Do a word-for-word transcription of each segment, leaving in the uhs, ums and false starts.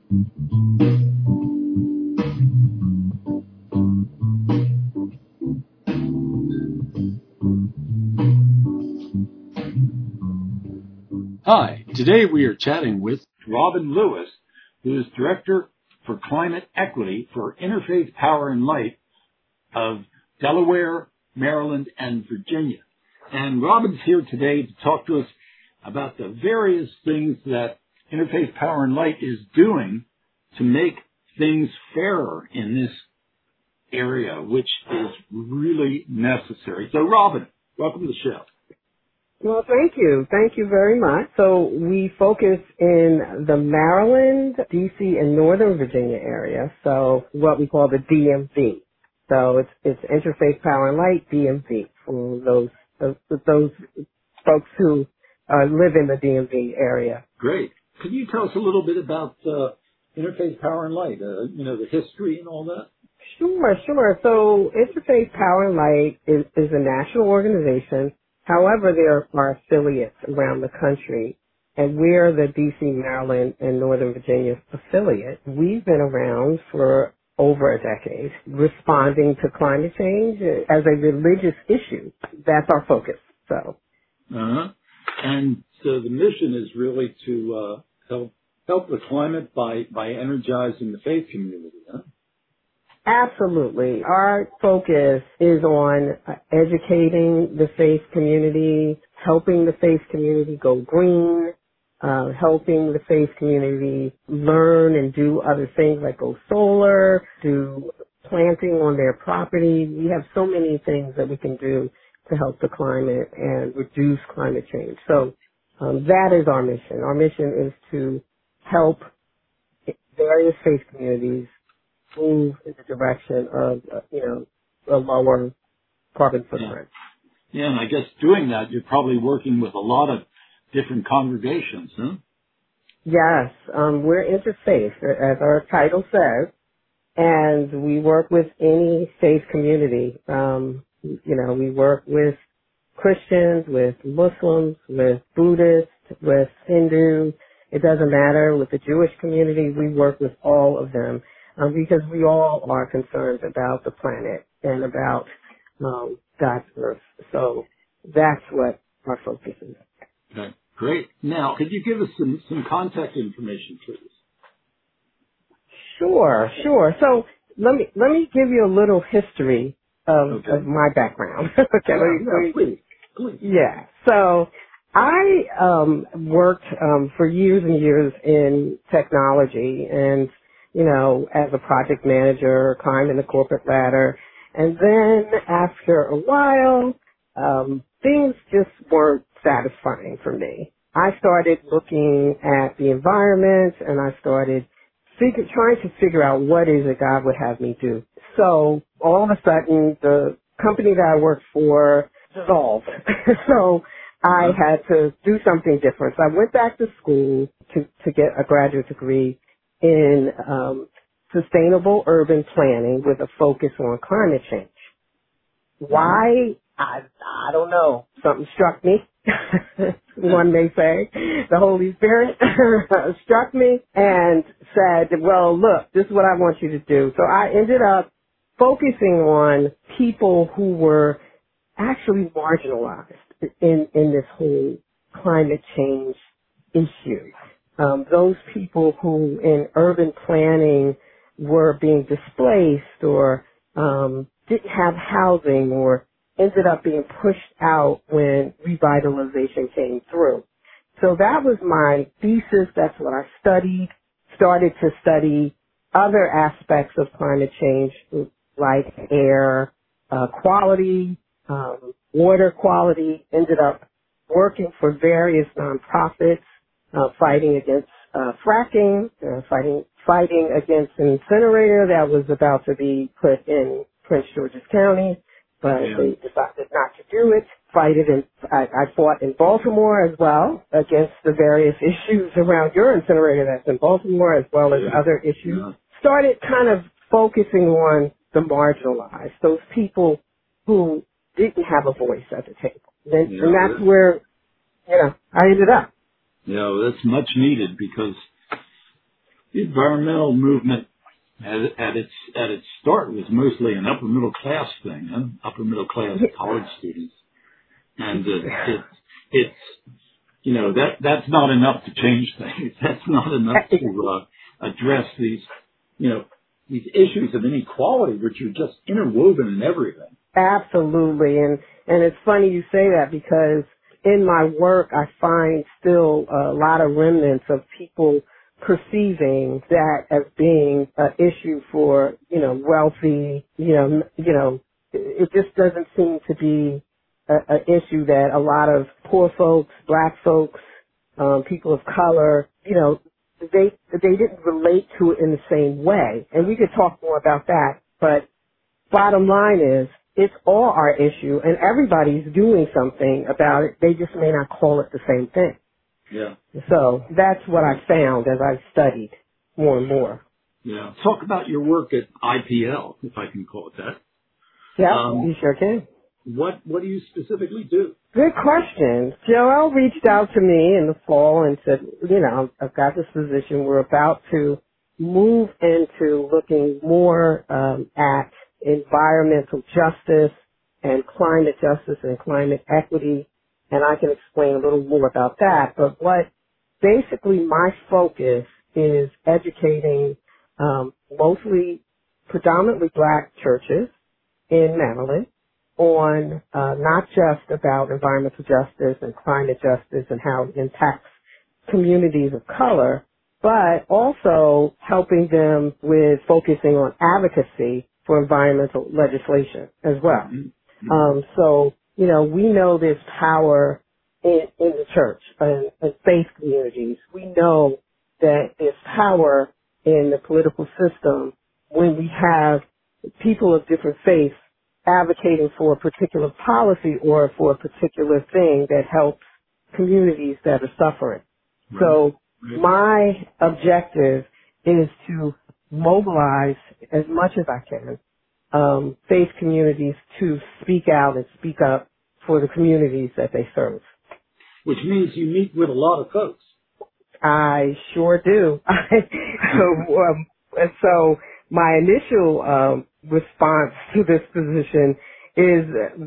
Hi, today we are chatting with Robin Lewis, who is Director for Climate Equity for Interfaith Power and Light of Delaware, Maryland, and Virginia. And Robin's here today to talk to us about the various things that Interfaith Power and Light is doing to make things fairer in this area, which is really necessary. So, Robin, welcome to the show. Well, thank you. Thank you very much. So we focus in the Maryland, D C, and Northern Virginia area, so what we call the D M V. So it's it's Interfaith Power and Light, D M V, for those those, those folks who uh, live in the D M V area. Great. Could you tell us a little bit about uh, Interfaith Power and Light, uh, you know, the history and all that? Sure, sure. So Interfaith Power and Light is, is a national organization. However, there are affiliates around the country, and we're the D C, Maryland, and Northern Virginia affiliate. We've been around for over a decade, responding to climate change as a religious issue. That's our focus. So, uh-huh. And so the mission is really to uh, help help the climate by by energizing the faith community. Huh? Absolutely. Our focus is on educating the faith community, helping the faith community go green, uh, helping the faith community learn and do other things like go solar, do planting on their property. We have so many things that we can do to help the climate and reduce climate change. So um, that is our mission. Our mission is to help various faith communities move in the direction of, uh, you know, a lower carbon footprint. Yeah. yeah, and I guess doing that, you're probably working with a lot of different congregations, huh? Yes, um, we're interfaith, as our title says, and we work with any faith community. Um, you know, we work with Christians, with Muslims, with Buddhists, with Hindu. It doesn't matter. With the Jewish community, we work with all of them. Um, because we all are concerned about the planet and about um, God's earth. So that's what our focus is. Okay, great. Now, could you give us some, some contact information, please? Sure, sure. So let me let me give you a little history of, okay. of my background. okay, yeah, let me, yeah, let me, please, please. Yeah. So I um, worked um, for years and years in technology and you know, as a project manager, climbing the corporate ladder. And then after a while, um, things just weren't satisfying for me. I started looking at the environment and I started figure, trying to figure out what is it God would have me do. So all of a sudden, the company that I worked for dissolved. so I had to do something different. So I went back to school to, to get a graduate degree in um, sustainable urban planning with a focus on climate change. Why? I, I don't know. Something struck me, one may say. The Holy Spirit struck me and said, well, look, this is what I want you to do. So I ended up focusing on people who were actually marginalized in, in this whole climate change issue. Um, those people who in urban planning were being displaced or um, didn't have housing or ended up being pushed out when revitalization came through. So that was my thesis. That's what I studied. Started to study other aspects of climate change like air uh, quality, um, water quality. Ended up working for various nonprofits. Uh, fighting against uh, fracking, uh, fighting fighting against an incinerator that was about to be put in Prince George's County, but yeah. they decided not to do it. Fight it in, I, I fought in Baltimore as well against the various issues around your incinerator that's in Baltimore as well as yeah. other issues. Yeah. Started kind of focusing on the marginalized, those people who didn't have a voice at the table. And, yeah. and that's where, you know, I ended up. Yeah, well, that's much needed because The environmental movement at, at its at its start was mostly an upper middle class thing, huh? Upper middle class college students, and uh, it, it's you know that that's not enough to change things. That's not enough to uh, address these you know these issues of inequality, which are just interwoven in everything. Absolutely, and and it's funny you say that because in my work I find still a lot of remnants of people perceiving that as being an issue for, you know, wealthy, you know, you know, it just doesn't seem to be an issue that a lot of poor folks, black folks, um, people of color, you know, they they didn't relate to it in the same way. And we could talk more about that, but bottom line is it's all our issue and everybody's doing something about it. They just may not call it the same thing. Yeah. So that's what I found as I studied more and more. Yeah. Talk about your work at I P L, if I can call it that. Yeah, um, you sure can. What What do you specifically do? Good question. Joel reached out to me in the fall and said, you know, I've got this position. We're about to move into looking more um, at environmental justice and climate justice and climate equity. And I can explain a little more about that. But what basically my focus is educating um, mostly predominantly black churches in Maryland on uh, not just about environmental justice and climate justice and how it impacts communities of color, but also helping them with focusing on advocacy for environmental legislation as well. Mm-hmm. Um, so You know, we know there's power in, in the church and, and faith communities. We know that there's power in the political system when we have people of different faiths advocating for a particular policy or for a particular thing that helps communities that are suffering. Right. So right. my objective is to mobilize as much as I can Um, faith communities to speak out and speak up for the communities that they serve. Which means you meet with a lot of folks. I sure do. so, um, and so my initial um, response to this position is,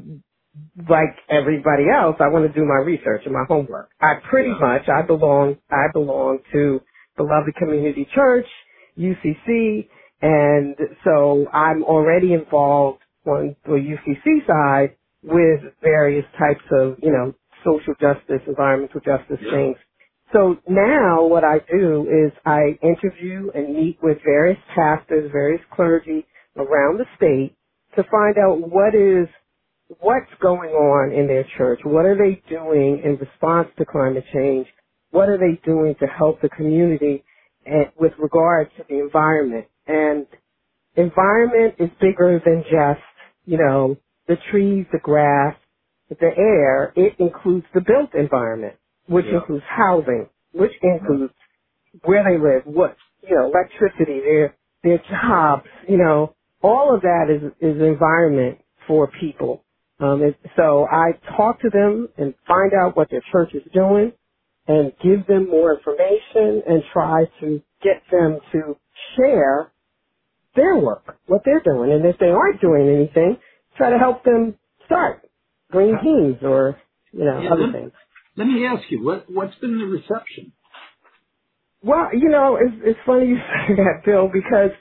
like everybody else, I want to do my research and my homework. I pretty yeah. much, I belong, I belong to Beloved Community Church, U C C, and so I'm already involved on the U C C side with various types of, you know, social justice, environmental justice yeah. things. So now what I do is I interview and meet with various pastors, various clergy around the state to find out what is, what's going on in their church. What are they doing in response to climate change? What are they doing to help the community and, with regard to the environment? And environment is bigger than just, you know, the trees, the grass, the air. It includes the built environment, which yeah. includes housing, which includes where they live, what, you know, electricity, their, their jobs, you know, all of that is, is environment for people. Um, and so I talk to them and find out what their church is doing and give them more information and try to get them to share their work, what they're doing. And if they aren't doing anything, try to help them start green teams or, you know, yeah, other let, things. Let me ask you, what, what's been the reception? Well, you know, it's, it's funny you say that, Bill, because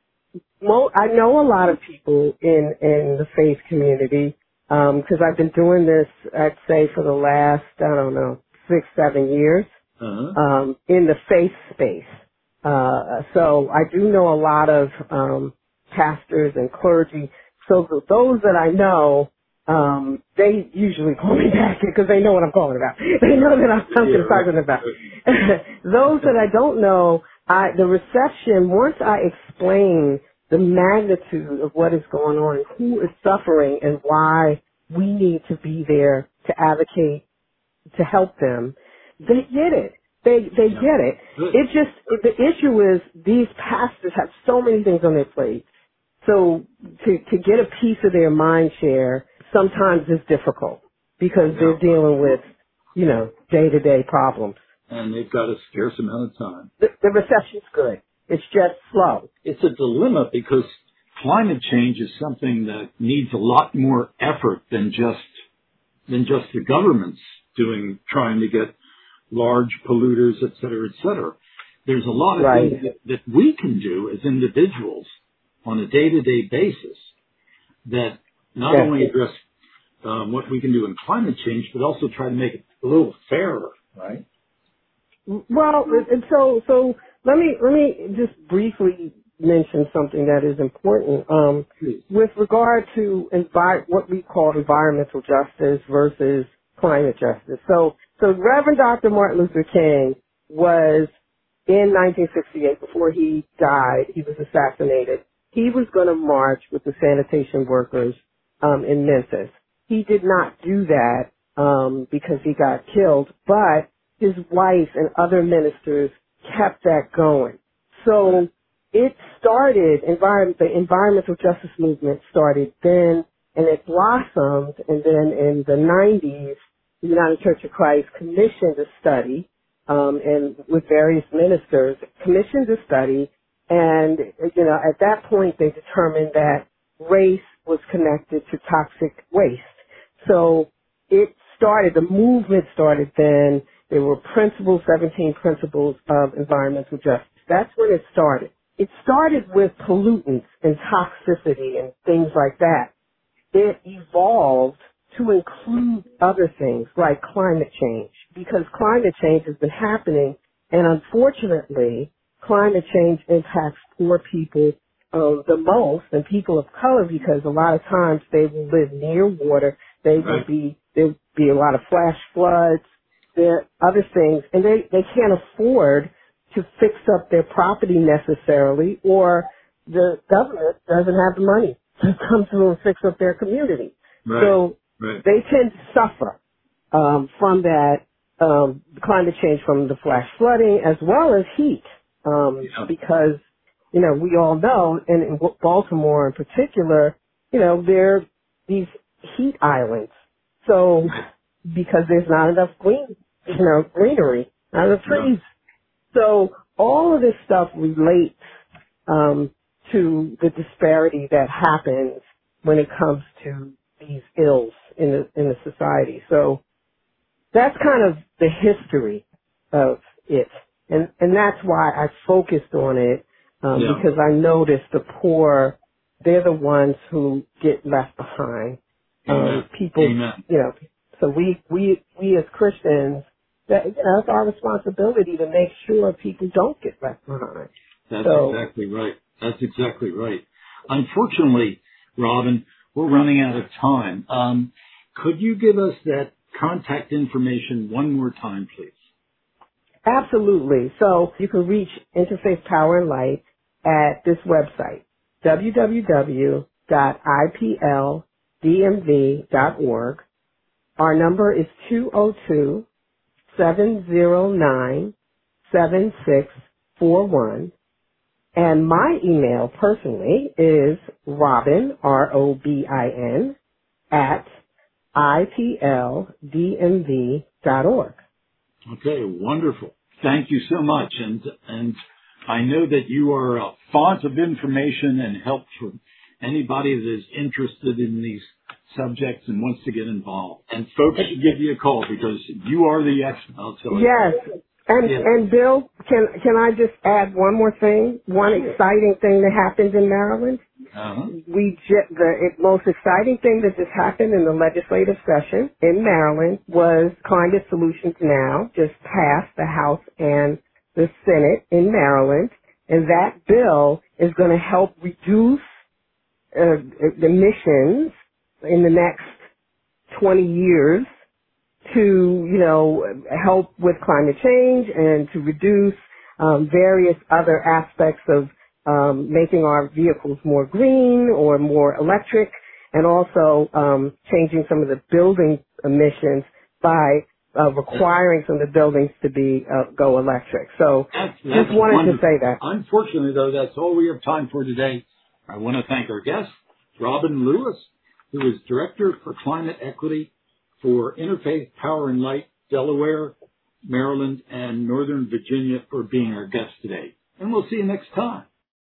mo- I know a lot of people in, in the faith community because um, I've been doing this, I'd say, for the last, I don't know, six, seven years uh-huh. um, in the faith space. Uh, so I do know a lot of um, pastors and clergy. So the, those that I know, um, they usually call me back because they know what I'm calling about. They know that I'm something yeah, talking right. about. Those that I don't know, I, the reception, once I explain the magnitude of what is going on, who is suffering, and why we need to be there to advocate, to help them, they get it. They they yeah. get it. It just, the issue is these pastors have so many things on their plate. So to, to get a piece of their mind share sometimes is difficult because yeah. they're dealing with, you know, day-to-day problems. And they've got a scarce amount of time. The, the reception's good. It's just slow. It's a dilemma because climate change is something that needs a lot more effort than just than just the governments doing, trying to get large polluters, et cetera, et cetera. There's a lot of Right. things that, that we can do as individuals on a day-to-day basis that not Yes. only address um, what we can do in climate change, but also try to make it a little fairer, right? Well, and so so let me let me just briefly mention something that is important um, Please. with regard to envi- what we call environmental justice versus climate justice. So so Reverend Doctor Martin Luther King was in nineteen sixty-eight, before he died, he was assassinated. He was going to march with the sanitation workers um, in Memphis. He did not do that um, because he got killed, but his wife and other ministers kept that going. So it started, environment, the environmental justice movement started then, and it blossomed, and then in the nineties, the United Church of Christ commissioned a study, um, and with various ministers, commissioned a study, and, you know, at that point they determined that race was connected to toxic waste. So it started, the movement started then. There were principles, seventeen principles of environmental justice. That's when it started. It started with pollutants and toxicity and things like that. It evolved to include other things like climate change, because climate change has been happening, and unfortunately, climate change impacts poor people uh, the most, and people of color, because a lot of times they will live near water. They will Right. be, there will be a lot of flash floods, there are other things, and they, they can't afford to fix up their property necessarily, or the government doesn't have the money to come through and fix up their community. Right. So Right. they tend to suffer um, from that um, climate change, from the flash flooding as well as heat, um, Yeah. because, you know, we all know, and in Baltimore in particular, you know, there are these heat islands. So because there's not enough green, you know, greenery, not enough trees. So all of this stuff relates um, to the disparity that happens when it comes to these ills in the in the society. So that's kind of the history of it, and and that's why I focused on it, um, Yeah. because I noticed the poor, they're the ones who get left behind. Amen. Um, people, Amen. you know, so we we we as Christians, that, you know, it's our responsibility to make sure people don't get left behind. That's So, exactly right. That's exactly right. Unfortunately, Robin, we're running out of time. Um, could you give us that contact information one more time, please? absolutely. So you can reach Interfaith Power and Light at this website, w w w dot i p l d m v dot org. Our number is two oh two, seven oh nine, seven six four one. And my email personally is Robin, R O B I N, at I P L D M V dot org. Okay, wonderful. Thank you so much. And and I know that you are a font of information and help for anybody that is interested in these subjects and wants to get involved. And folks should give you a call because you are the expert, I'll tell you. Yes. And Yeah. and Bill, can can I just add one more thing? One exciting thing that happened in Maryland. Uh-huh. We ju- the it, most exciting thing that just happened in the legislative session in Maryland was Climate Solutions Now just passed the House and the Senate in Maryland, and that bill is going to help reduce uh, emissions in the next twenty years to, you know, help with climate change and to reduce um, various other aspects of um, making our vehicles more green or more electric, and also um, changing some of the building emissions by uh, requiring some of the buildings to be uh, go electric. So That's, just that's wanted wonderful. to say that. Unfortunately, though, that's all we have time for today. I want to thank our guest, Robin Lewis, who is Director for Climate Equity for Interfaith Power and Light, Delaware, Maryland, and Northern Virginia, for being our guest today. and we'll see you next time.